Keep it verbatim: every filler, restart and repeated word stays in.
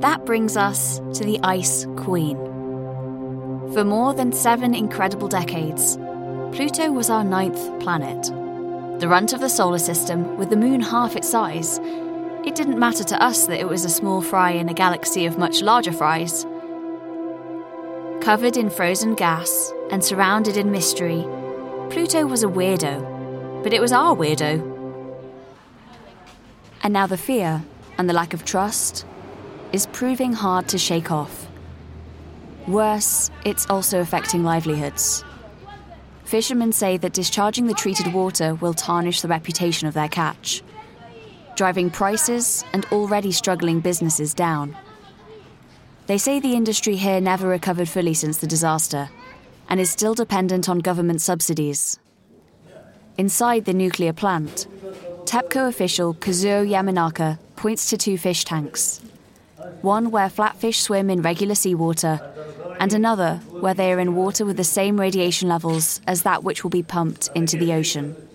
That brings us to the Ice Queen. For more than seven incredible decades, Pluto was our ninth planet. The runt of the solar system, with the moon half its size. It didn't matter to us that it was a small fry in a galaxy of much larger fries. Covered in frozen gas and surrounded in mystery, Pluto was a weirdo, but it was our weirdo. And now the fear and the lack of trust is proving hard to shake off. Worse, it's also affecting livelihoods. Fishermen say that discharging the treated water will tarnish the reputation of their catch, driving prices and already struggling businesses down. They say the industry here never recovered fully since the disaster and is still dependent on government subsidies. Inside the nuclear plant, TEPCO official Kazuo Yamanaka points to two fish tanks, one where flatfish swim in regular seawater, and another where they are in water with the same radiation levels as that which will be pumped into the ocean.